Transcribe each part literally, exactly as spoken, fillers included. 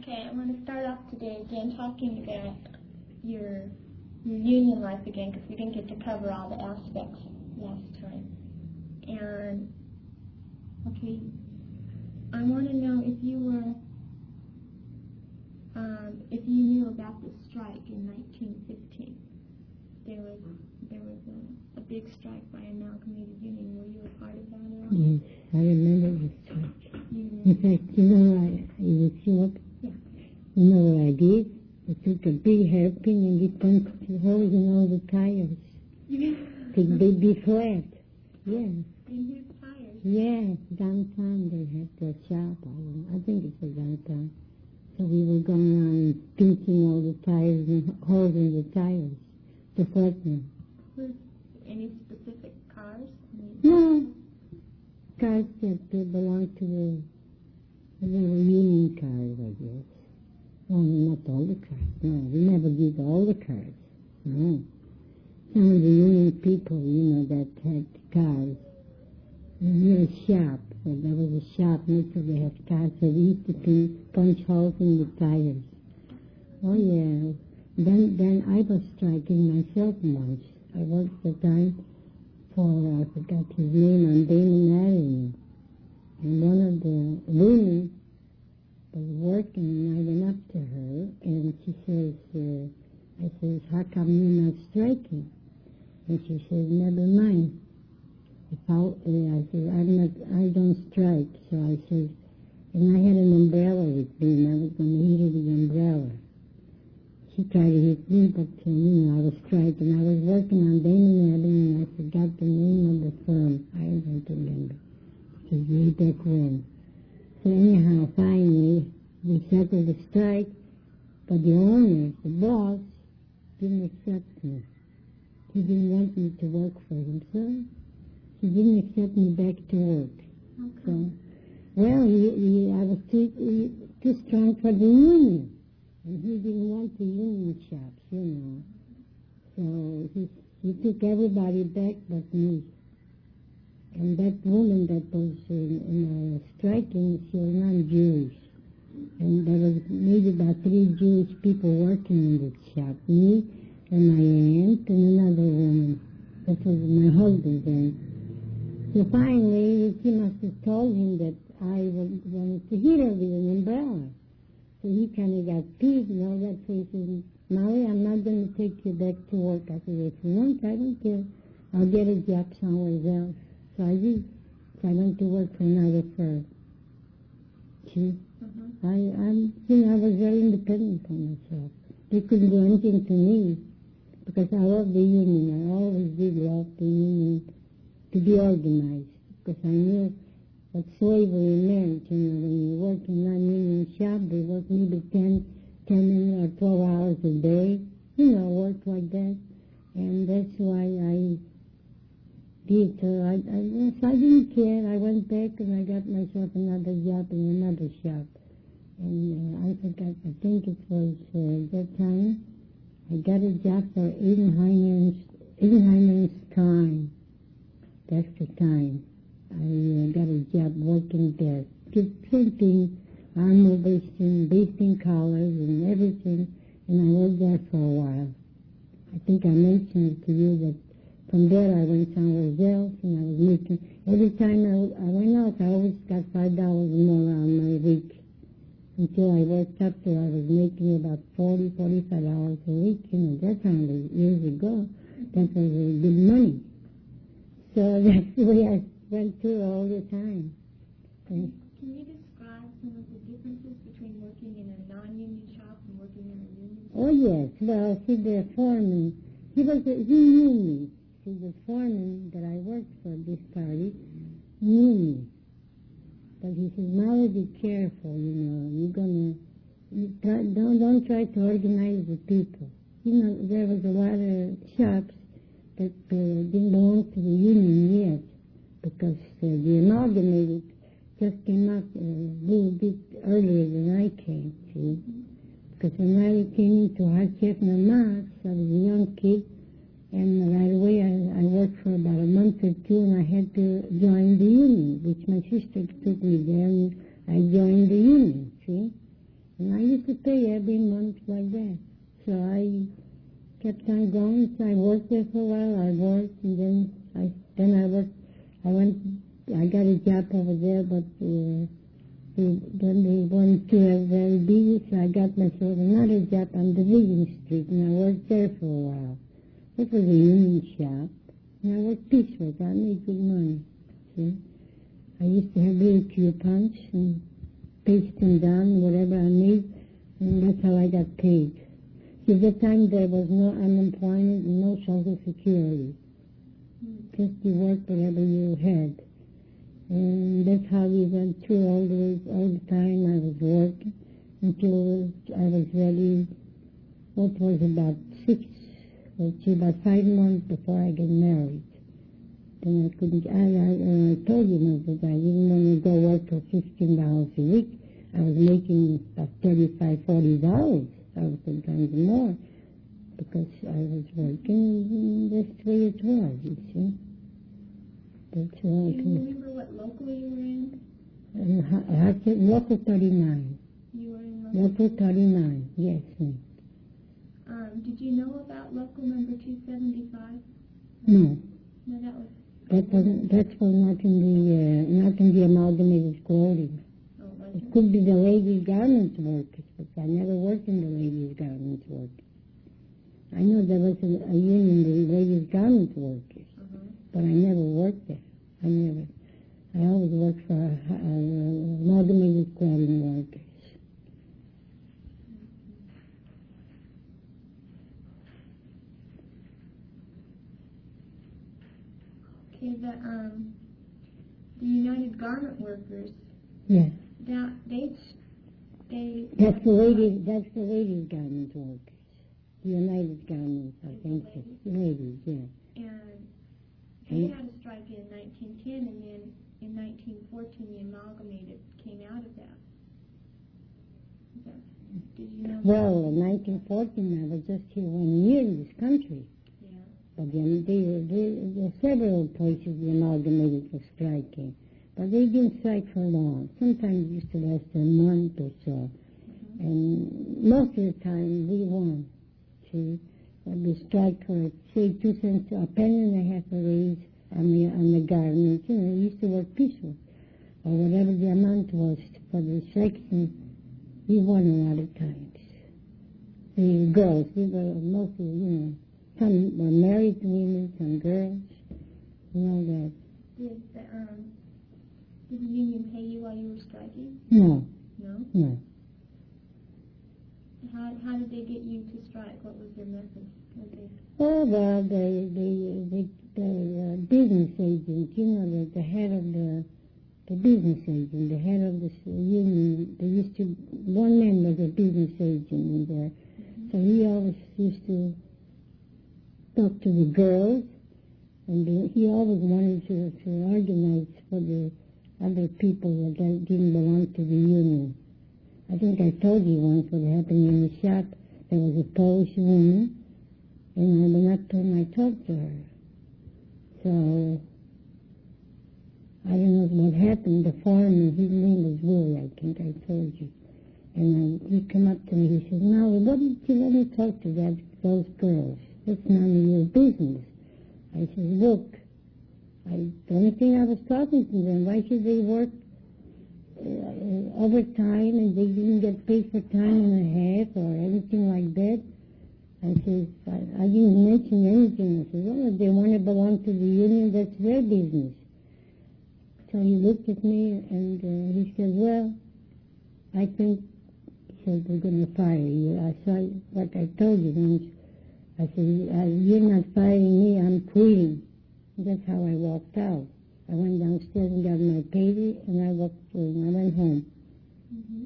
Okay, I'm going to start off today again talking about your your union life again, because we didn't get to cover all the aspects last time. And okay, I want to know if you were um, if you knew about the strike in nineteen fifteen. There was there was a, a big strike by Amalgamated Union. Were you a part of that at all? Yes, I remember the strike. You In fact, you know, I, I was short. Yeah. You know what I did? I took a big hairpin and we punched holes in all the tires. To they be flat. Yeah. In whose tires? Yeah, downtown they had the shop. I, don't know. I think it was downtown. So we were going around pinching all the tires and holes in the tires to flatten them. Any specific cars? No. Cars that belonged to the, the little union cars, I guess. Oh, not all the cars. No, we never did all the cars. No. Some of the union people, you know, that had cars. Near a shop. So there was a shop next to they had cars, so we used to pin, punch holes in the tires. Oh, yeah. Then then I was striking myself once. I worked the time for, I forgot his name, on Damon Avenue. And one of the women was working, and I went up to her, and she says, uh, I says, how come you're not striking? And she says, never mind. If I, uh, I said, I'm not, I don't strike. So I said, and I had an umbrella with me, and I was going to hit her with the umbrella. She tried to hit me, but, uh, you know, I was striking. I was working on Damon Avenue, and I forgot the name of the firm. I don't remember. It was way back when. So anyhow, finally, we settled the strike, but the owner, the boss, didn't accept me. He didn't want me to work for himself. He didn't accept me back to work. Okay. So, well, he, he, I was too, he, too strong for the union. And he didn't want the union shops, you know. So he, he took everybody back but me. And that woman that was in, in uh, striking, she was non-Jewish. And there was maybe about three Jewish people working in the shop. Me and my aunt and another woman. That was my husband then. So finally, she must have told him that I wanted to hit her with an umbrella. So he kind of got peeved and all that. So he said, Molly, I'm not going to take you back to work. I said, if you want, I don't care. I'll get a job somewhere else. So I did. So I went to work for another firm. See? Mm-hmm. I, I'm, you know, I was very independent of myself. They couldn't do anything to me because I love the union. I always did love the union to be organized because I knew what slavery meant. You know, when you work in a non-union shop, they work maybe ten, ten or twelve hours a day. You know, work like that. And that's why I did. So I, I, yes, I didn't care. I went back and I got myself another job in another shop. And uh, I forgot, I think it was uh, that time, I got a job for Edenheimer's, Edenheimer's Time. That's the time. I uh, got a job working there, printing armor basting, basting collars and everything, and I worked there for a while. I think I mentioned to you that from there I went somewhere else, and I was making, every time I, I went out, I always got five dollars more on my week. Until I worked up there, I was making about forty, forty-five dollars a week. You know, that time was years ago. That was uh, good money. So that's the way I went through all the time. And can you describe some of the differences between working in a non-union shop and working in a union shop? oh yes, well, see the foreman, he was, a, he knew me. See the foreman that I worked for this party knew me. But he said, Molly, be careful, you know, you're gonna, you try, don't, don't try to organize the people. You know, there was a lot of shops that uh, didn't belong to the union yet, because uh, the amalgamated just came up uh, a little bit earlier than I came, see. Because when I came into Hartchef Namas, I was a young kid, and right away I, I worked for about a month or two, and I had to join the union, which my sister took me there, and I joined the union, see. And I used to pay every month like that. So I kept on going. So I worked there for a while. I worked, and then I then I worked. I went. I got a job over there, but uh, they, then they weren't too very busy. So I got myself another job on Division Street, and I worked there for a while. It was a union shop, and I worked piecework. I made good money. See, I used to have little coupons and paste them down, whatever I made, and that's how I got paid. See, at that time there was no unemployment and no Social Security. Just you worked whatever you had. And that's how we went through all the, all the time I was working until I was ready. What was about six, let's see, about five months before I got married. Then I couldn't, I, I, uh, I told you no, that I didn't want to go work for fifteen dollars a week. I was making about thirty-five, forty dollars. I was sometimes more because I was working, and that's the way it was, you see. That's all. Do you remember what local you were in? And I, I said local thirty-nine. You were in local? Local thirty-nine, yes. Um, did you know about local number two seventy-five? No. No, that was... That wasn't, that's was not in the, uh, not in the amalgamated clothing. Oh, was It it? could be the ladies' garments workers, but I never worked in the ladies' garments workers. I know there was a, a union, the ladies' garments workers, Uh-huh. but I never worked there. I never. I always worked for uh, amalgamated clothing workers. Okay, the, um, the United Garment Workers, Yeah. that, they, they... That's the ladies, that's the ladies' garment workers. The United Garments, I think. so. Ladies, yeah. And they had a strike in nineteen ten, and then in nineteen fourteen the amalgamated came out of that. Is that did you know? Well, in nineteen fourteen, I was just here one year in this country. Yeah. But then there were several places the amalgamated was striking. But they didn't strike for long. Sometimes it used to last a month or so. Mm-hmm. And most of the time we won. See, we strike for, say, two cents, a penny and a half a raise on the, on the garment. You know, we used to work piecework. Or whatever the amount was for the section, we won a lot of times. The girls, we were mostly, you know, some were married women, some girls, and all that. Did the, um, did the union pay you while you were striking? No, No? no. How, how did they get you to strike? What was their method? Was they... Oh, well, the, the, the, the uh, business agent, you know, the, the head of the, the business agent, the head of the union, they used to, one man was a business agent in there. Mm-hmm. So he always used to talk to the girls, and the, he always wanted to, to organize for the other people that didn't belong to the union. I think I told you once what happened in the shop. There was a Polish woman, and I went up to her and I talked to her. So, I don't know what happened. The foreman, his name was Willie, I think I told you. And uh, he came up to me, he said, "Molly, why didn't you let me talk to that, those girls? That's none of your business." I said, "Look, I, the only thing I was talking to them, why should they work uh, overtime and they didn't get paid for time and a half or anything like that?" I said, I, I didn't mention anything. I said, "Well, if they want to belong to the union, that's their business." So he looked at me and uh, he said, "Well, I think," he said, "we're going to fire you." I said, like I told you once, I said, "You're not firing me, I'm quitting." That's how I walked out. I went downstairs and got my payday, and I walked through, and I went home. Mm-hmm.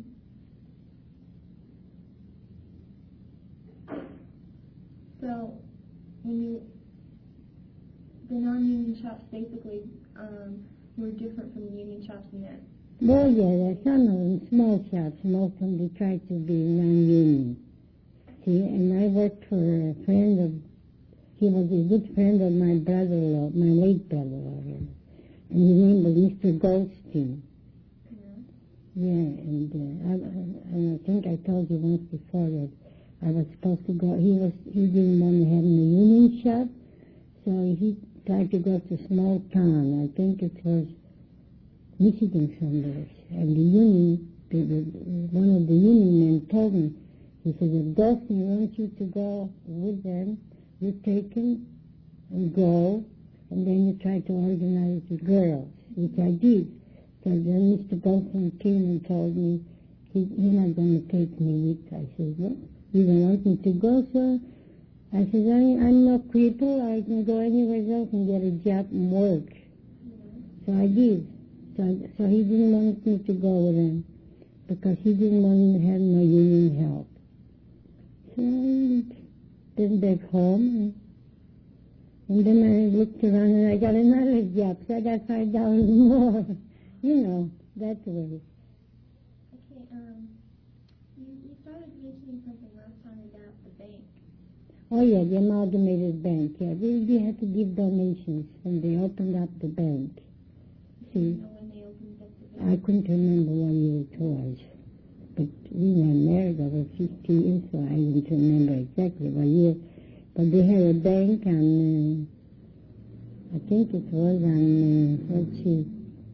So, when you, the non-union shops basically um, were different from the union shops in that? Well, yeah, there's some of them small shops. Most of them, they try to be non-union. See, and I worked for a friend of, he was a good friend of my brother-in-law, my late brother-in-law, and his name was Mister Goldstein. Yeah. Yeah, and uh, I, and I think I told you once before that I was supposed to go. He was he didn't want to have in the union shop, so he tried to go to a small town. I think it was Michigan somewhere. And the union, the, the, one of the union men told me, he said, if Dawson wants you to go with them, you take him and go, and then you try to organize the girls, which I did. So then Mister Dawson came and told me, he, he's not going to take me with. I said, well, you don't want me to go, sir? I said, I, I'm no cripple. I can go anywhere else and get a job and work. So I did. So, so he didn't want me to go with him because he didn't want me to have no union help. So I went back home, and, and then I looked around and I got another job, so I got five dollars more. You know, that way. Okay, um, you, you started mentioning something last time about the bank. Oh yeah, the amalgamated bank. Yeah, they, they had to give donations when they opened up the bank. Do you See, know when they opened up the I bank? couldn't remember what year it was, but we were married over fifty years, so I didn't remember exactly what year. But they had a bank on, uh, I think it was on, uh, let's see,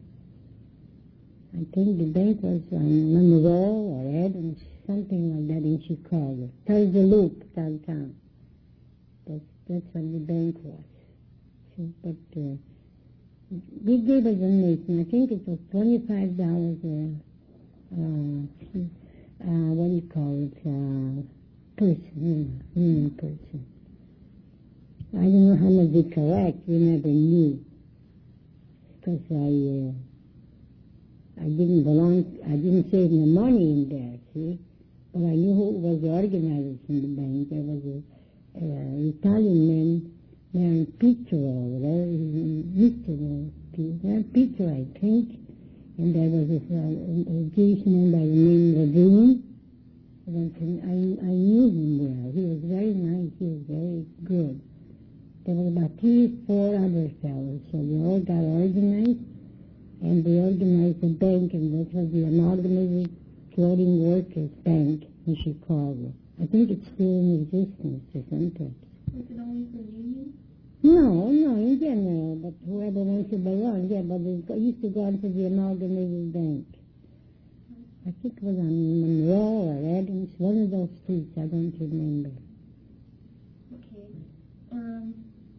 I think the bank was on Monroe or Adams, something like that in Chicago. There's the Loop downtown. That's, that's what the bank was. So, but uh, we gave a donation. I think it was twenty-five dollars a, uh, uh, what do you call it, uh, person, you know, human person. I don't know how much they collect. We never knew. Because I... Uh, I didn't belong, I didn't save no money in there, see? But I knew who was the organizers in the bank. There was an uh, Italian man named Pietro over there, Mister Pietro, I think. And there was this, uh, a Jewish man by the name of Ravine. I, I knew him well. He was very nice, he was very good. There were about three, four other fellows, so we all got organized. And they organized a bank, and that was the Amalgamated Clothing Workers Bank in Chicago. I think it's still in existence or something. Was it only for unions? No, no, in general, but whoever wants to belong, yeah, but it used to go on to the Amalgamated Bank. I think it was on Monroe or Adams, one of those streets, I don't remember. Okay. Um,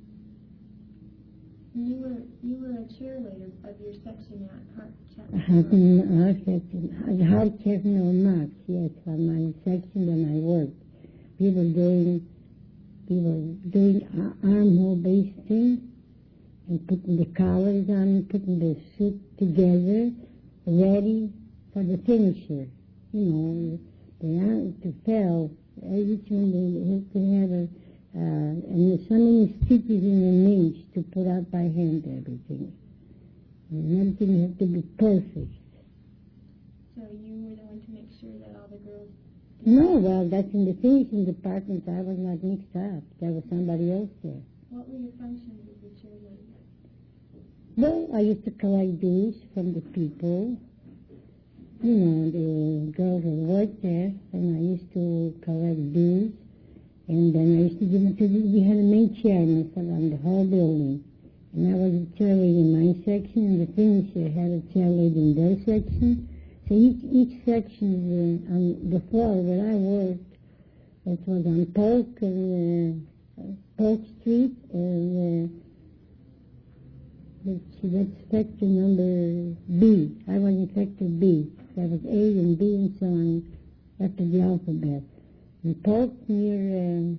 you were you were a cheerleader of your section at Hart Chapman. Our section, Hart Chapman Marks, yes, on my section when I worked. We were doing, we were doing armhole basting and putting the collars on, putting the suit together, ready for the finisher. You know, they aren't to fill. Each one they have to have a, uh, and there's so many stitches in an inch to put out by hand everything. And everything had to be perfect. So you were the one to make sure that all the girls... No, well, that's in the finishing department. I was not mixed up. There was somebody else there. What were your functions as a cheerleader? Well, I used to collect dues from the people. You know, the girls that worked there, and I used to collect dues. And then I used to give them to the, we had a main chairman on the whole building. And I was a cheerleader in my section, and the finisher had a cheerleader in their section. So each, each section uh, on the floor where I worked, it was on Polk and uh, Polk Street, and uh, let's see, that's sector number B. I was in sector B. There was A and B and so on after the alphabet. And Polk near, uh,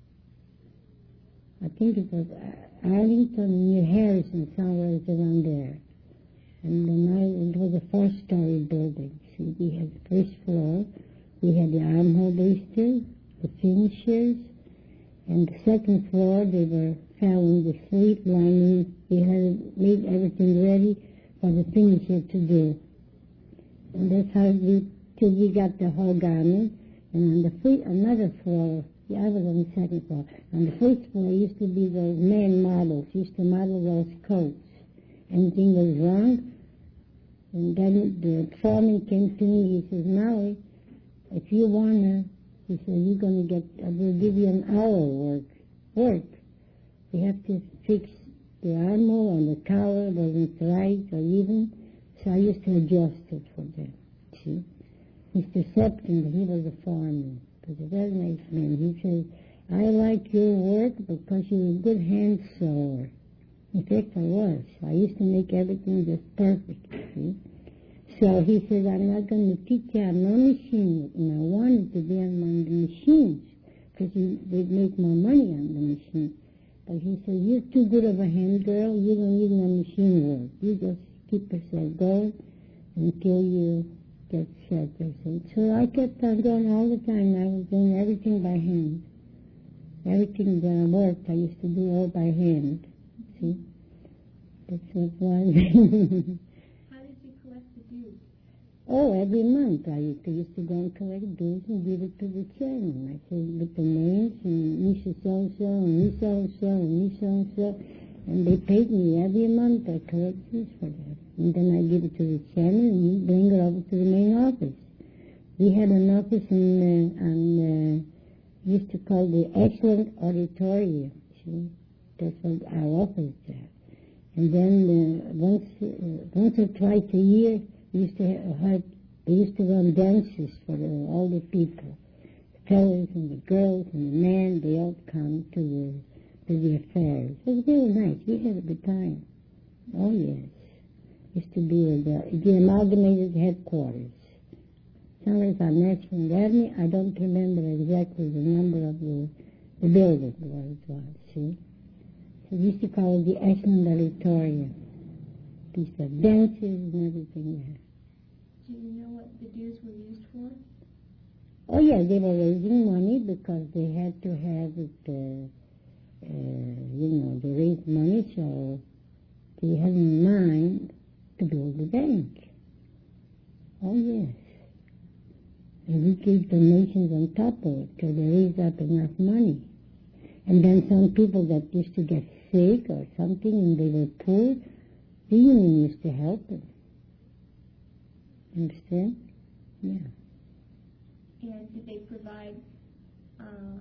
I think it was Arlington near Harrison, somewhere around there. And then I, it was a four-story building. So we had the first floor, we had the armhole basters, the finishers, and the second floor they were filing the sleeve lining. We had made everything ready for the finisher to do. And that's how we, till we got the whole garment. And on the first, another floor, yeah, I was on the second floor. On the first floor used to be those man models, used to model those coats. Anything was wrong, And then the foreman came to me, he says, Molly, if you wanna, he said, you're gonna get, I will give you an hour work, work. You have to fix the armor and the collar wasn't right or even, so I used to adjust it for them, see. Mister Septon, he was a foreman, he was a very nice man. He said, I like your work because you're a good hand sewer. In fact, I was. I used to make everything just perfect, see. So he said, I'm not going to teach you on no machine. And I wanted to be on one of the machines because they'd make more money on the machine. But he said, you're too good of a hand girl. You don't need no machine work. You just keep yourself going until you get set. I said. So I kept on going all the time. I was doing everything by hand. Everything that I worked, I used to do all by hand. See? That's what it was. How did you collect the dues? Oh, every month I used to, used to go and collect dues and give it to the chairman. I said with the names and Misha so-and-so and me so-and-so and me so-and-so. And they paid me every month. I collect dues for that. And then I give it to the chairman and he bring it over to the main office. We had an office in, uh, on, uh, used to call the Excellent Auditorium. See? That's what our office there. And then uh, once, uh, once or twice a year, we used to have, we used to run dances for the, all the people, the fellas and the girls and the men. They all come to the to the affairs. It was really nice. We had a good time. Oh yes, used to be the, the amalgamated headquarters. Somewhere on National Avenue. I don't remember exactly the number of the the building where it was. See. So we used to call it the Ashland Auditorium. Piece of dances and everything there. Do you know what the dues were used for? Oh, yeah, they were raising money because they had to have it, uh, uh, you know, they raised money, so they had in mind to build the bank. Oh, yes. And we gave donations on top of it till they raised up enough money. And then some people that used to get sick or something and they were poor, the union used to help them. Understand? Yeah. And did they provide uh,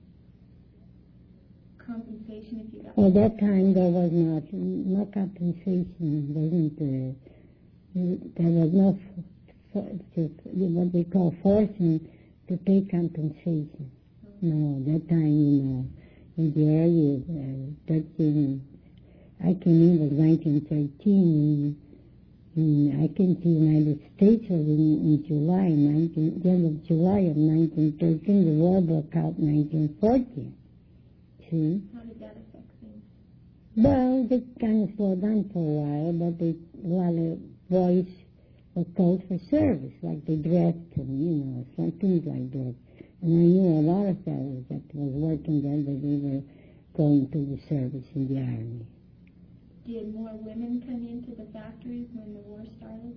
compensation if you got... At that time there was not, no compensation. Wasn't, uh, there was no, f- f- what they call forcing to pay compensation. Mm-hmm. No, that time, you know, in the early, uh, thirteen, I came in was nineteen thirteen, and, and I came to the United States was in, in July, nineteen, the end of July of nineteen thirteen. The war broke out in nineteen fourteen. See? How did that affect things? Well, they kind of slowed down for a while, but they, a lot of boys were called for service, like they dressed them, you know, some things like that. And I knew a lot of fellows that was working there, that they were going to the service in the army. Did more women come into the factories when the war started?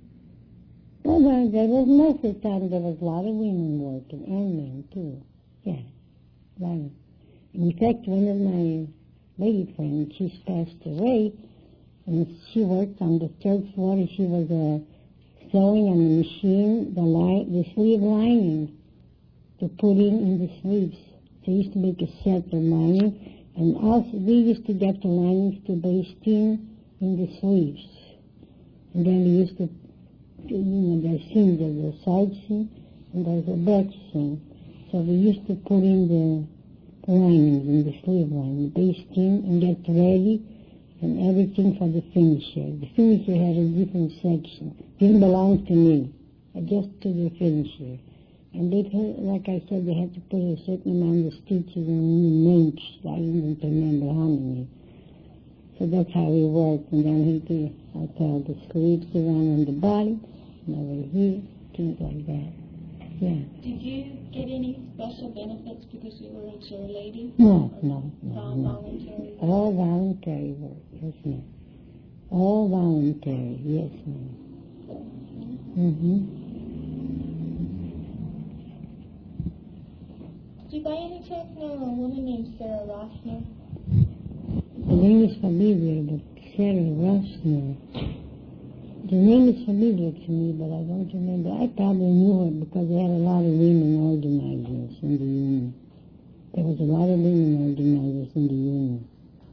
Oh, well, there was most of the time there was a lot of women working, and men too. Yeah, a lot of. In fact, one of my lady friends, she's passed away, and she worked on the third floor. She was uh, sewing on the machine, the line, the sleeve lining to put in in the sleeves. They used to make a set of lining, and also we used to get the linings to baste in in the sleeves. And then we used to, you know, there's seams, there's a side seam, and there's a back seam. So we used to put in the linings in the sleeve lining, baste in and get ready, and everything for the finisher. The finisher had a different section. Didn't belong to me, just to the finisher. And they, like I said, they had to put a certain amount of stitches and names. I didn't remember how many. So that's how we worked. And then he did, I tell the sleeves around on the body, and over here, things like that. Yeah. Did you get any special benefits because you were a chair lady? No, no, no. All no. voluntary? All voluntary work, yes, ma'am. All voluntary, yes, ma'am. Mm-hmm. Do you by any chance know a woman named Sarah Rossner? The name is familiar, but Sarah Rossner. The name is familiar to me, but I don't remember. I probably knew her because they had a lot of women organizers in the union. There was a lot of women organizers in the union.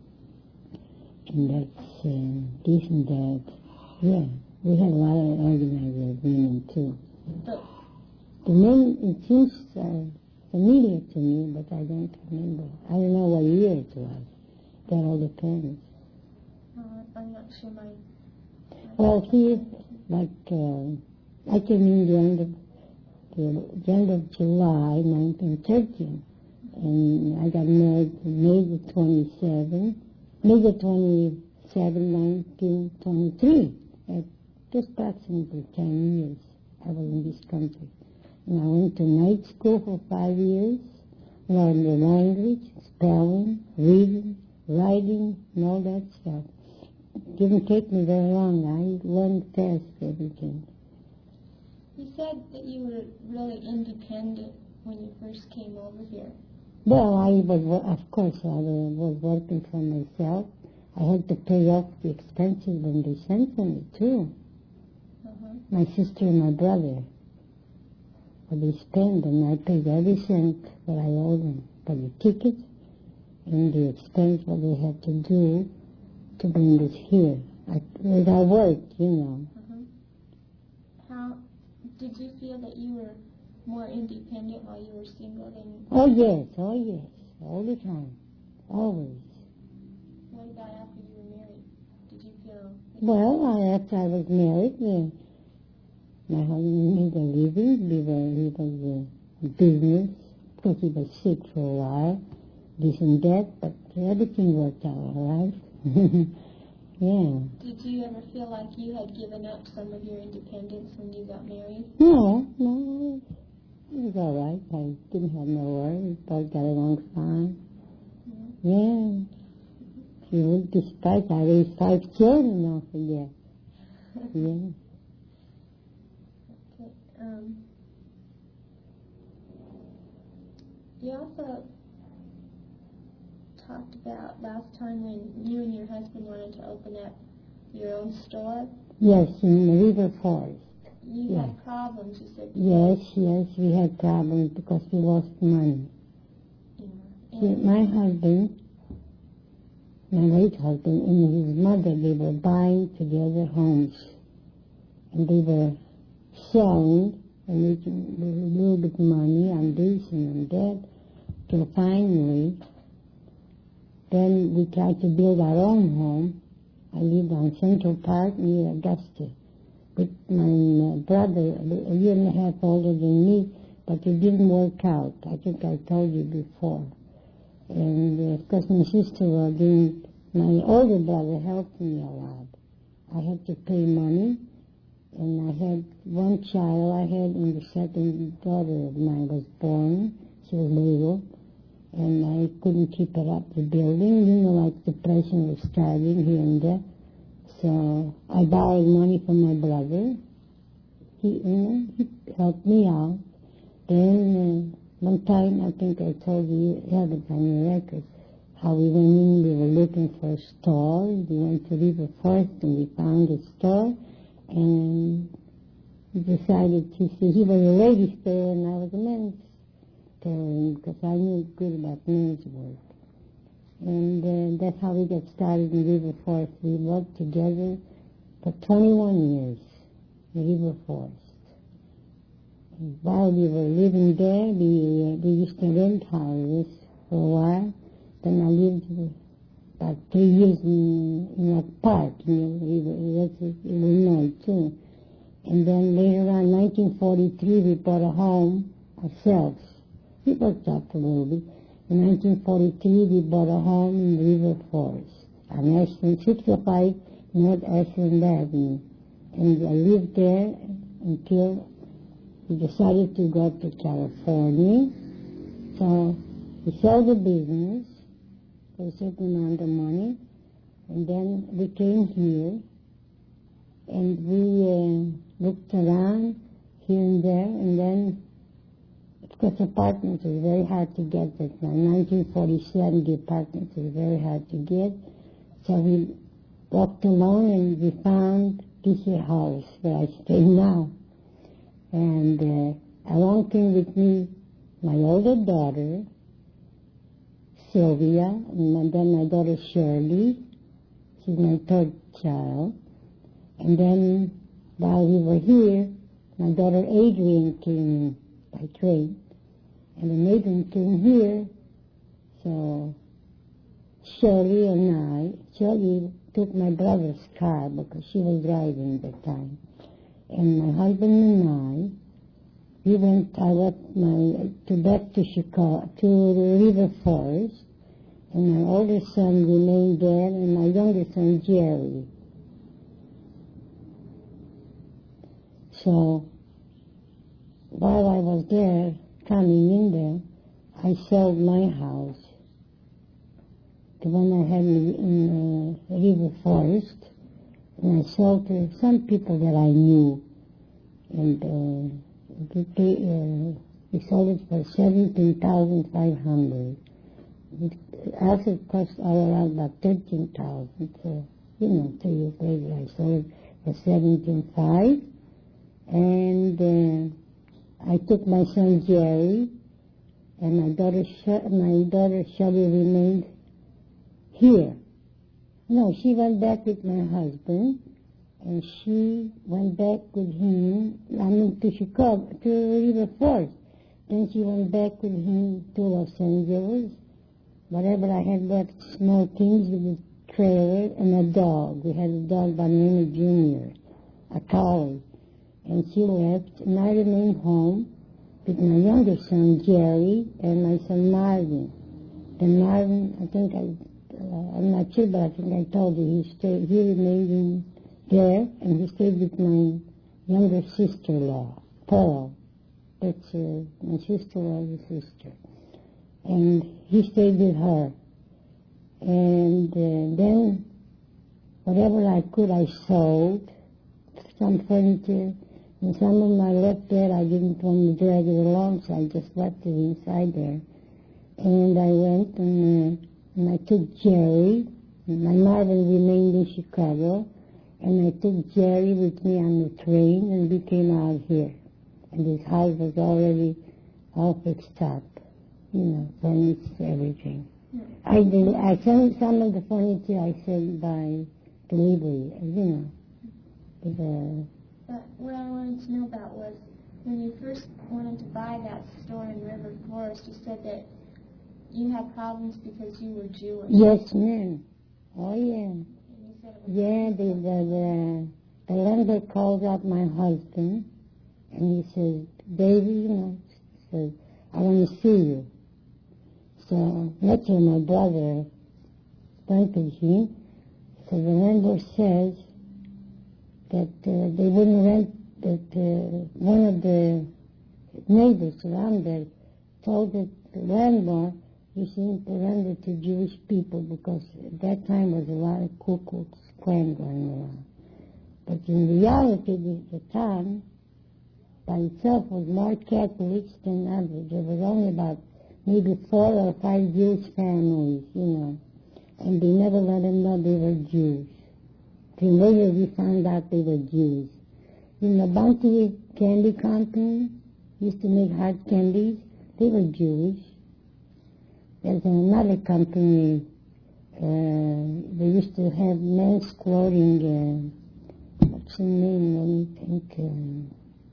And that's uh, this and that. Yeah, we had a lot of organizers, women too. But The name, it seems uh, familiar to me, but I don't remember. I don't know what year it was. That all depends. uh, I'm not sure my... my Well, see, like, uh, I came in the end of, the end of July nineteen thirteen, and I got married May the twenty-seventh, May the twenty-seventh, nineteen twenty-three. At just approximately ten years I was in this country. And I went to night school for five years, learned the language, spelling, reading, writing, and all that stuff. Didn't take me very long. I learned fast everything. You said that you were really independent when you first came over here. Well, I was, wo- of course, I was working for myself. I had to pay off the expenses when they sent for me, too. Uh-huh. My sister and my brother. What they spent, and I paid every cent that I owed them for the ticket and the expense what they had to do to bring us here. I, with our work, you know. Uh-huh. How did you feel that you were more independent while you were single than... Oh, yes, oh, yes, all the time, always. What about after you were married? Did you feel... Well, I, after I was married, uh, my husband made a living. We were, he was uh, business. Of course, he was sick for a while, this and that, but everything worked out all right. Yeah. Did you ever feel like you had given up some of your independence when you got married? No, no, it was all right. I didn't have no worries. I got along fine. Mm-hmm. Yeah. You would despite I raised five children, don't forget. Yeah. Okay. Um, you also talked about last time when you and your husband wanted to open up your own store. Yes, in the River Forest. You Yeah. had problems, you said. Yes, yes, we had problems because we lost money. Yeah. See, And my husband, my late husband, and his mother, they were buying together homes. And they were selling and making a little bit of money on this and on that. Till finally, then we tried to build our own home. I lived on Central Park near Augusta with my uh, brother, a year and a half older than me, but it didn't work out. I think I told you before. And uh, of course my sister uh, didn't, my older brother helped me a lot. I had to pay money, and I had one child I had, and the second daughter of mine was born. She was little. And I couldn't keep it up, the building, you know, like depression was starting here and there. So I borrowed money from my brother. He, you know, he helped me out. Then uh, one time, I think I told you, you have it on your record, how we went in, we were looking for a store. We went to River Forest and we found a store. And we decided to see, he was a ladies' store and I was a men's store, because I knew good about men's work. And uh, that's how we got started in River Forest. We worked together for twenty-one years in River Forest. And while we were living there, we, uh, we used to rent houses for a while. Then I lived about three years in, in a park in River, Illinois too. And then later on, nineteen forty-three, we bought a home ourselves. We worked up a little bit. In nineteen forty-three, we bought a home in River Forest on Ashland, sixty-five North Ashland Avenue. And I lived there until we decided to go to California. So we sold the business for a certain amount of money. And then we came here and we uh, looked around here and there, and then because apartments is very hard to get. That in nineteen forty-seven, the apartments is very hard to get. So we walked along and we found this is house where I stay now. And uh, along came with me my older daughter, Sylvia, and then my daughter Shirley. She's my third child. And then while we were here, my daughter Adrian came by train. And then Adrian came here. So Shirley and I, Shirley took my brother's car because she was driving at the time. And my husband and I, we went, I went my, to back to Chicago, to the River Forest, and my older son remained there, and my younger son, Jerry. So, while I was there, coming in there, I sold my house, the one I had in, in uh, River Forest, and I sold to some people that I knew, and uh, we, pay, uh, we sold it for seventeen thousand five hundred. It also cost all around about thirteen thousand. So, you know, two years later I sold it for seventeen five, and uh, I took my son Jerry, and my daughter my daughter Shelly remained here. No, she went back with my husband, and she went back with him, I mean, to Chicago, to River Forest. Then she went back with him to Los Angeles. Whatever I had left, small things with a trailer and a dog. We had a dog by the name of Junior, a collie. And she left, and I remained home with my younger son, Jerry, and my son, Marvin. And Marvin, I think I... Uh, I'm not sure, but I think I told you he stayed. He remained in there, and he stayed with my younger sister-in-law, Paul. That's uh, my sister-in-law's sister, and he stayed with her. And uh, then, whatever I could, I sold some furniture, and some of my left there. I didn't want to drag it along, so I just left it inside there. And I went and. Uh, And I took Jerry, my Marvin remained in Chicago, and I took Jerry with me on the train, and we came out here. And this house was already all fixed up, you know, furniture, everything. Mm-hmm. I did, I sent some of the furniture I sent by delivery, you know. With, uh, but what I wanted to know about was, when you first wanted to buy that store in River Forest, you said that you had problems because you were Jewish. Yes, ma'am. Oh, yeah. And you said it was yeah, the, the, the, the lender called up my husband, and he said, Davy, you know, said, I want to see you. So, naturally, my brother went to him. So the landlord says that uh, they wouldn't rent, that uh, one of the neighbors around there told the landlord, you seem to rent it to Jewish people, because at that time was a lot of Ku Klux Klan going around. But in reality, the, the town by itself was more Catholics than others. There was only about maybe four or five Jewish families, you know, and they never let them know they were Jews. Then later we found out they were Jews. In the Bounty Candy Company, used to make hard candies, they were Jewish. There's another company, uh, they used to have men's clothing, uh, what's the name, let me think, uh,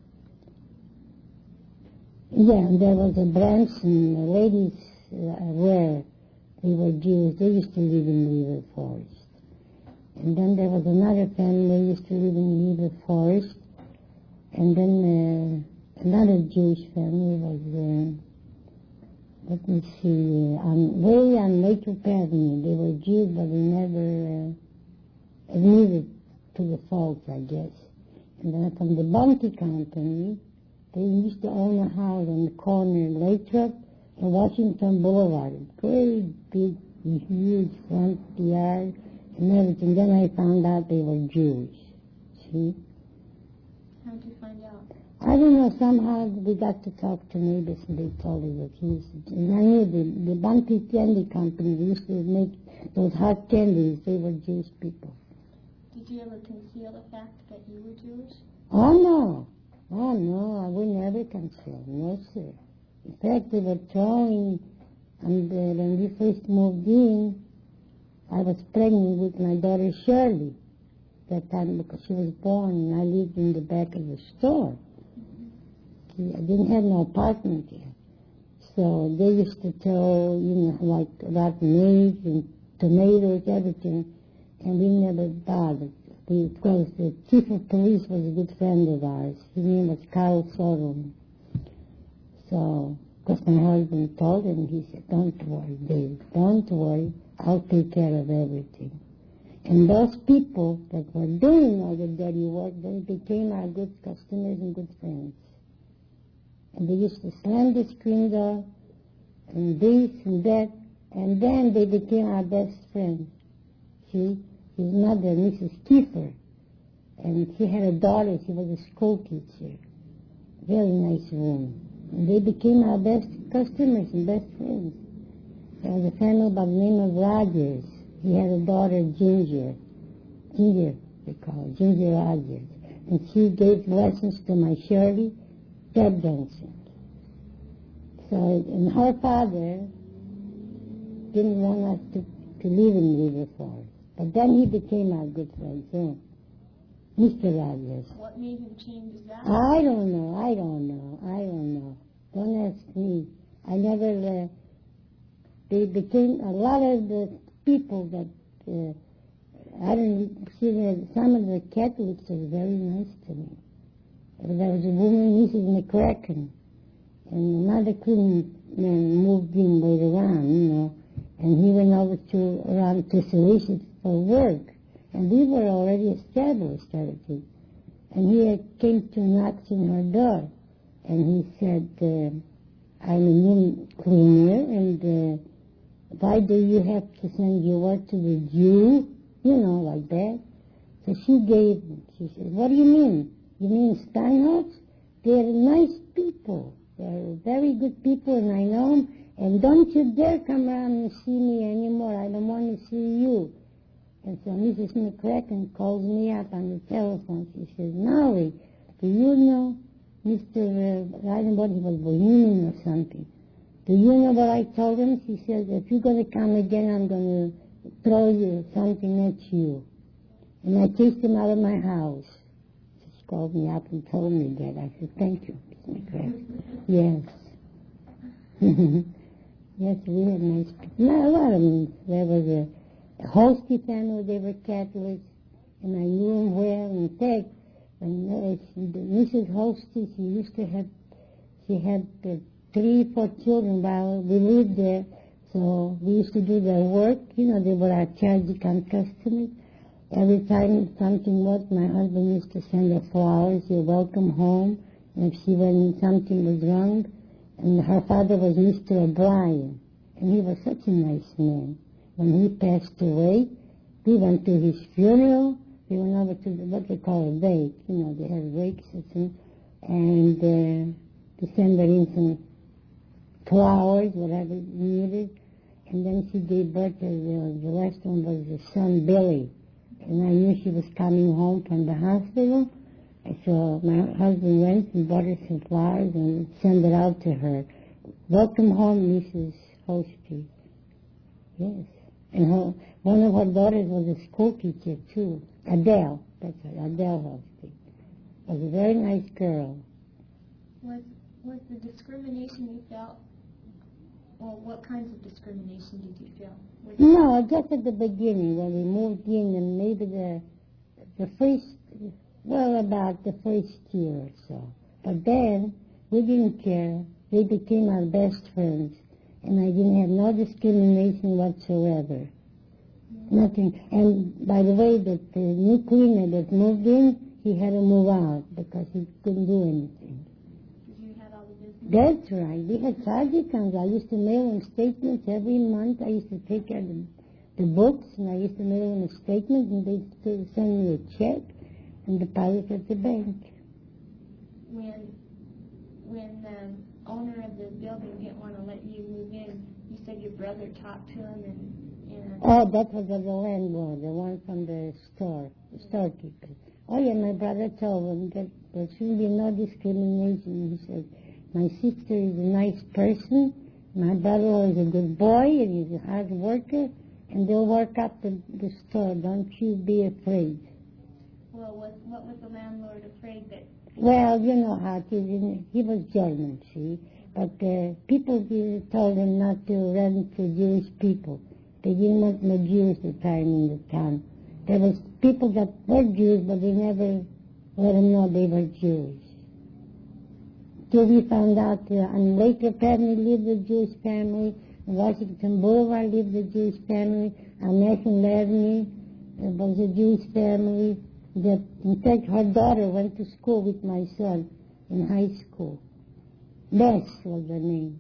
yeah, and there was a branch in the ladies' uh, wear, they were Jews, they used to live in River Forest. And then there was another family, they used to live in River Forest, and then uh, another Jewish family was, uh, let me see, uh, on, way on Lake Avenue. They were Jews, but they never uh, admitted to the fault, I guess. And then from the Bounty Company, they used to own a house on the corner of Lathrop and Washington Boulevard. Great, big, huge front yard and everything. Then I found out they were Jews. See? How did you find out? I don't know, somehow we got to talk to neighbors and they told us that he's, and I knew the, the Bounty Candy Company, they used to make those hot candies, they were Jewish people. Did you ever conceal the fact that you were Jewish? Oh, no. Oh, no, I would never conceal. No, sir. In fact, they were throwing, and uh, when we first moved in, I was pregnant with my daughter Shirley that time because she was born and I lived in the back of the store. See, I didn't have no apartment yet. So they used to throw, you know, like rotten eggs and tomatoes, everything, and we never bothered. We, of course, the chief of police was a good friend of ours. His name was Carl Sorum. So, because my husband told him, he said, don't worry, Dave, don't worry, I'll take care of everything. And those people that were doing all the dirty work, they became our good customers and good friends. And they used to slam the screen door, and this and that, and then they became our best friends. See, his mother, Missus Kiefer, and she had a daughter, she was a school teacher. Very nice woman. And they became our best customers and best friends. There was a fellow by the name of Rogers. He had a daughter, Ginger. Ginger, they call her, Ginger Rogers. And she gave lessons to my Shirley, tap dancing. So, and her father didn't want us to, to live in River Forest. But then he became our good friend, too. Mister Rogers. What made him change that? I don't know, I don't know, I don't know. Don't ask me. I never, uh, they became, a lot of the people that, uh, I don't see that some of the Catholics were very nice to me. There was a woman, Missus McCracken, and another Cleveland man moved in later on, you know, and he went over to, around to solicit for work. And we were already established, everything. And he had came to knock on her door. And he said, uh, I'm a new cleaner, and uh, why do you have to send your work to the Jew? You know, like that. So she gave, she said, what do you mean? You mean Steinholtz? They're nice people. They're very good people, and I know them. And don't you dare come around and see me anymore. I don't want to see you. And so Missus McCracken calls me up on the telephone. She says, Molly, do you know Mister Uh, I don't know what he was, Bohemian or something. Do you know what I told him? She says, if you're going to come again, I'm going to throw you something at you. And I chased him out of my house. She called me up and told me that. I said, thank you, Miss McCracken. Yes. Yes, we had nice people. Not a lot of them. There was a The Holsty family, they were Catholics, and I knew them well. In fact, when uh, she, Missus Holsty, she used to have, she had uh, three, four children while we lived there, so we used to do their work. You know, they were our Chargicon customers. Every time something was, my husband used to send her flowers, you're welcome home, and if she when something was wrong. And her father was Mister O'Brien, and he was such a nice man. When he passed away, we went to his funeral. We went over to the, what they call a wake. You know, they have wakes and, and uh, to send her in some flowers, whatever needed. And then she gave birth to the, the last one was the son, Billy. And I knew she was coming home from the hospital. And so my husband went and bought her some flowers and sent it out to her. Welcome home, Missus Holsty. Yes. And her, one of her daughters was a school teacher, too. Adele, that's right, Adele Holsty. Was a very nice girl. Was was the discrimination you felt, or what kinds of discrimination did you feel? Was No, just at the beginning when we moved in, and maybe the the first, well, about the first year or so. But then, we didn't care. They became our best friends. And I didn't have no discrimination whatsoever. Mm-hmm. Nothing. And by the way, the, the new cleaner that moved in, he had to move out because he couldn't do anything. Did you have all the business? That's right. We had Chargicons. I used to mail them statements every month. I used to take care of the, the books, and I used to mail them a statement, and they used to send me a check and deposit at the bank. When, when the owner of the building didn't want to let you move in, you said your brother talked to him and... and Oh, that was the landlord, the one from the store, the storekeeper. Oh, yeah, my brother told him that there shouldn't be no discrimination. He said, my sister is a nice person, my brother is a good boy, and he's a hard worker, and they'll work up the, the store. Don't you be afraid. Well, what, what was the landlord afraid that... Well, you know how it is. He was German, see, but uh, people told him not to rent to Jewish people. They didn't want no Jews to time in the town. There was people that were Jews, but they never let them know they were Jews. Till we found out uh, on Laker family lived a Jewish family, on Washington Boulevard lived a Jewish family, on National Avenue uh, was a Jewish family. That, in fact, her daughter went to school with my son in high school. Bess was her name.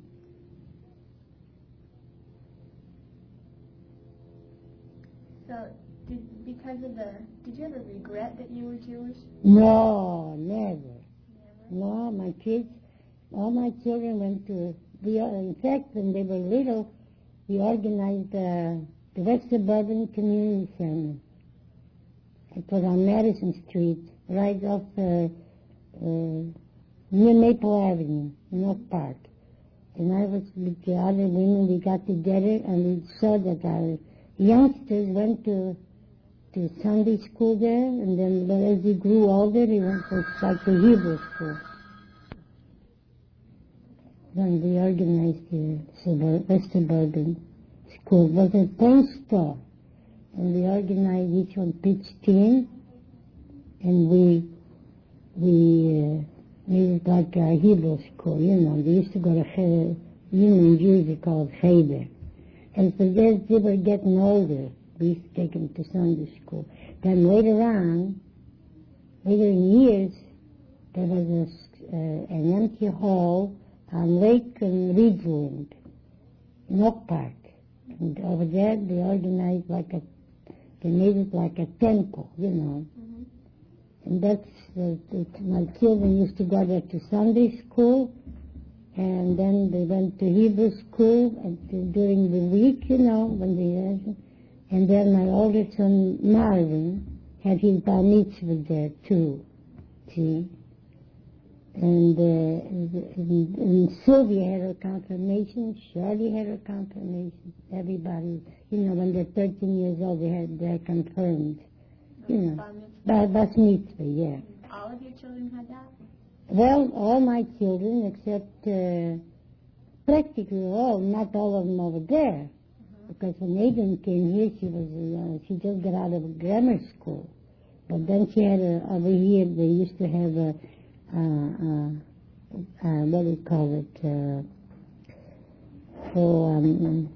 So, did, because of the... Did you ever regret that you were Jewish? No, never. Never? No, my kids, all my children went to... We, in fact, when they were little, we organized uh, the West Suburban Community Center. It was on Madison Street, right off uh, uh, near Maple Avenue, in Oak Park. And I was with the other women, we got together and we saw that our youngsters went to to Sunday school there, and then but as they grew older, they went to like the Hebrew school. Then we organized the suburb, West Suburban School. It was a phone store. And we organized each one pitched in, and we we uh, made it like a Hebrew school, you know. They used to go to Cheder, you know, in Jews they call it Cheder. And so as they were getting older, we used to take them to Sunday school. Then later on, later in years, there was a, uh, an empty hall on Lake and Ridgeland in Oak Park. And over there, they organized like a They made it like a temple, you know. Mm-hmm. And that's, uh, it, my children used to go there to Sunday school, and then they went to Hebrew school and to, during the week, you know, when they, uh, and then my older son, Marvin, had his bar mitzvah there too, see. And, uh, and, and Sylvia had her confirmation, Shirley had her confirmation, everybody, you know, when they're thirteen years old, they had, they're confirmed, you know. Bar mitzvah? Bas mitzvah, yeah. All of your children had that? Well, all my children, except uh, practically all, not all of them over there. Uh-huh. Because when Adrian came here, she was, uh, she just got out of grammar school. But then she had a, over here, they used to have a, Uh, uh, uh, what do you call it? Uh, so, um,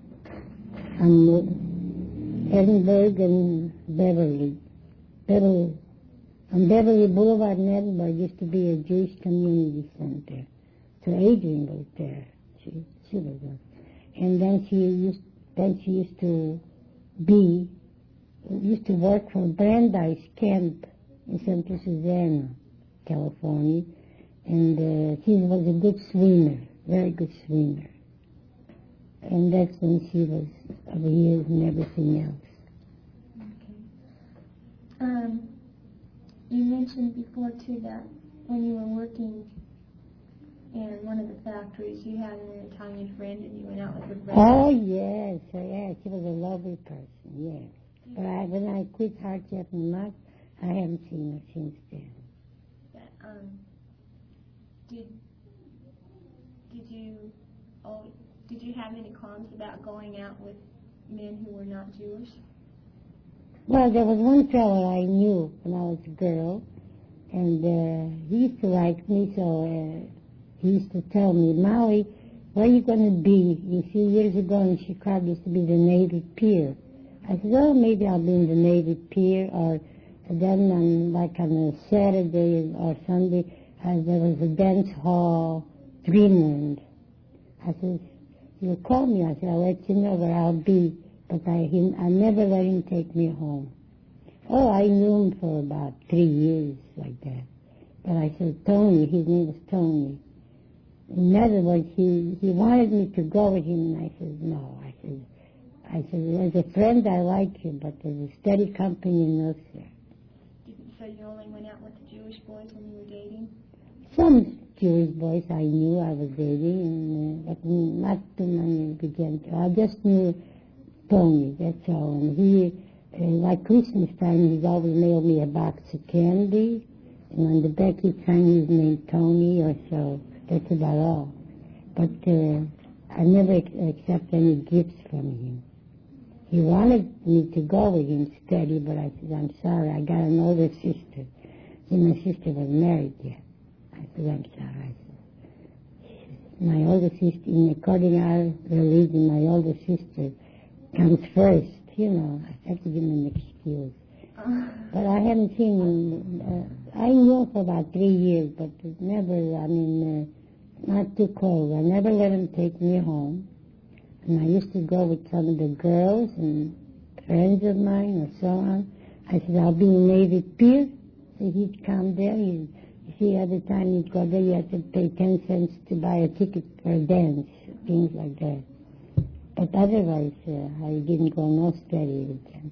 um, Edinburgh and Beverly. Beverly. On Beverly Boulevard in Edinburgh used to be a Jewish community center. So Adrian was there. She, she was there. And then she used, then she used to be, used to work for Brandeis Camp in Santa Susana, California, and uh, she was a good swimmer, very good swimmer. And that's when she was over here and everything else. Okay. Um, you mentioned before, too, that when you were working in one of the factories, you had an Italian friend and you went out with her brother. Oh, yes, oh, yes, she was a lovely person, yes. But I, when I quit Hartjeff and Mark, I haven't seen her since then. Um, did did you oh did you have any qualms about going out with men who were not Jewish? Well, there was one fellow I knew when I was a girl, and uh, he used to like me, so uh, he used to tell me, Maui, where are you going to be? A few years ago in Chicago used to be the Navy Pier. I said, oh, maybe I'll be in the Navy Pier, or then on, like on a Saturday or Sunday, uh, there was a dance hall, Dreamland. I said, you'll call me. I said, I'll let you know where I'll be. But I, he, I never let him take me home. Oh, I knew him for about three years like that. But I said, Tony, his name was Tony. In other words, he, he wanted me to go with him, and I said, no. I said, I said, as a friend, I like you, but as a steady company, no, sir. So you only went out with the Jewish boys when you were dating? Some Jewish boys I knew I was dating, and, uh, but not too many began to. I just knew Tony, that's all. And he, uh, like Christmas time, he's always mailed me a box of candy, and on the back he'd sign his name Tony or so. That's about all. But uh, I never ac- accept any gifts from him. He wanted me to go with him steady, but I said, I'm sorry, I got an older sister. And my sister was married yet. I said, I'm sorry. I said, my older sister, in according to our religion, my older sister comes first. You know, I have to give him an excuse. Uh, But I haven't seen him. Uh, I knew him for about three years, but never, I mean, uh, not too close. I never let him take me home. And I used to go with some of the girls and friends of mine or so on. I said, I'll be in Navy Pier. So he'd come there. He'd, you see, every time you'd go there, you had to pay ten cents to buy a ticket for a dance, things like that. But otherwise, uh, I didn't go no steady with them.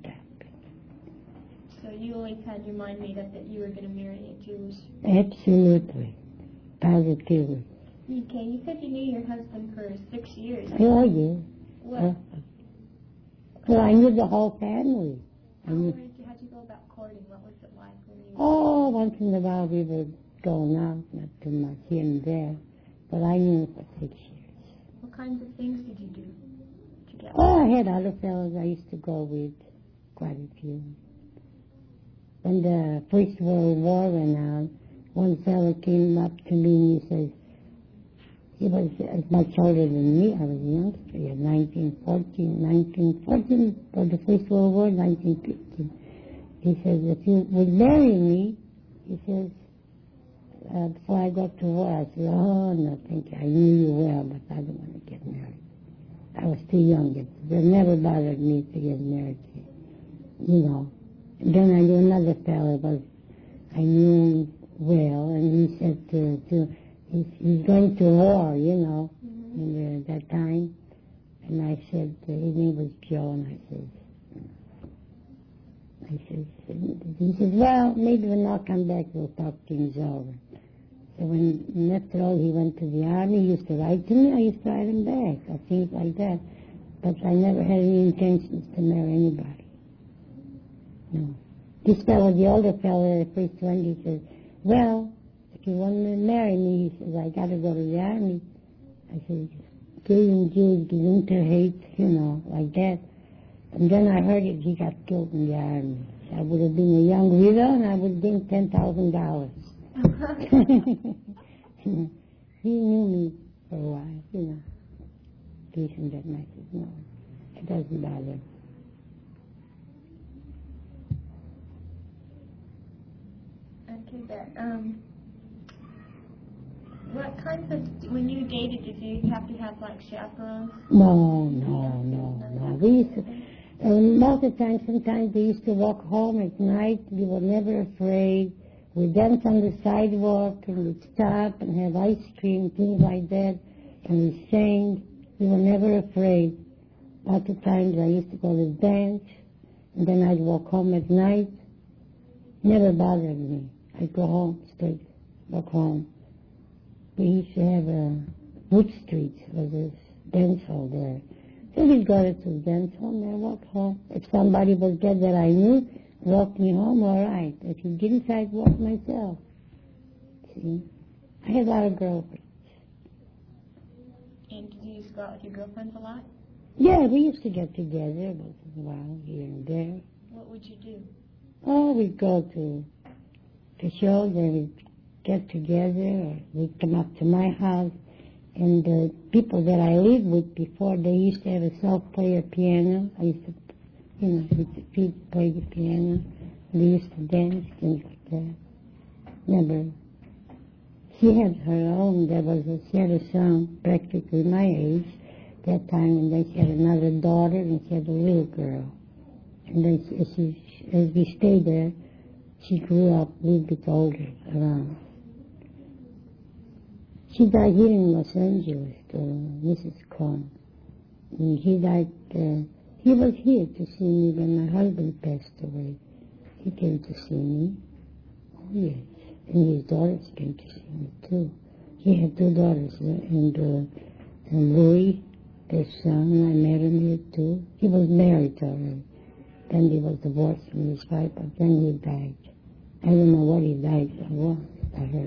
so you always had your mind made up that you were going to marry a Jewish. Absolutely. Positively. Okay, you said you knew your husband for six years. Oh, yeah. What? Uh, well, I knew the whole family. I How knew, did you, how'd you go about courting? What was it like when you? oh, once in a while we were going out, not too much here and there. But I knew him for six years. What kinds of things did you do together? Oh, I had other fellows I used to go with, quite a few. When the First World War went on, one fellow came up to me and he says, he was uh, much older than me. I was a youngster. He had nineteen fourteen, nineteen fourteen for the First World War, nineteen fifteen. He says, if you would marry me, he says, uh, before I go to war, I said, oh, no, thank you. I knew you well, but I don't want to get married. I was too young. It, it never bothered me to get married, you know. And then I knew another fellow, was, I knew him well, and he said to, to he's, he's going to war, you know, Mm-hmm. in the, that time. And I said, uh, his name was Joe, and I said, I said, he said, well, maybe when I come back, we'll talk things over. So when, after all, he went to the army, he used to write to me, I used to write him back, or things like that. But I never had any intentions to marry anybody. No. This fellow, the older fellow, the first one, he says, well, if you want to marry me, he says, I got to go to the army. I said, Gillian Jews, Gesundheit, you know, like that. And then I heard it, he got killed in the army. So I would have been a young widow, and I would have been ten thousand dollars. He knew me for a while, you know. Decent that night. I said, no, it doesn't bother him. Okay, but, um, what kinds of, when you dated, did you have to have, like, chaperones? No, no, no, no. We used to, and most of the time, sometimes we used to walk home at night. We were never afraid. We'd dance on the sidewalk, and we'd stop and have ice cream, things like that, and we sang. We were never afraid. Lots of times I used to go to the dance, and then I'd walk home at night. Never bothered me. I'd go home straight, walk home. We used to have a Wood Street, was this dance hall there. So we'd go to the dance hall and I'd walk home. If somebody was there that I knew, walked me home, all right. If he didn't, I'd walk myself. See? I had a lot of girlfriends. And did you used to go out with your girlfriends a lot? Yeah, we used to get together once in a while, here and there. What would you do? Oh, we'd go to the shows, and we'd get together, or we'd come up to my house. And the people that I lived with before, they used to have a self-player piano. I used to, you know, used to play the piano. We used to dance, things like that. Never. She had her own, there was a, she had a son practically my age that time, and then she had another daughter, and she had a little girl. And then she, as, she, as we stayed there, she grew up a little bit older around. She died here in Los Angeles, uh, Missus Kwan. And he died, uh, he was here to see me when my husband passed away. He came to see me. Oh, yes. And his daughters came to see me, too. He had two daughters, uh, and, uh, and Louis, his son, I met him here, too. He was married already. Then he was divorced from his wife, but then he died. I don't know what he died of. I heard.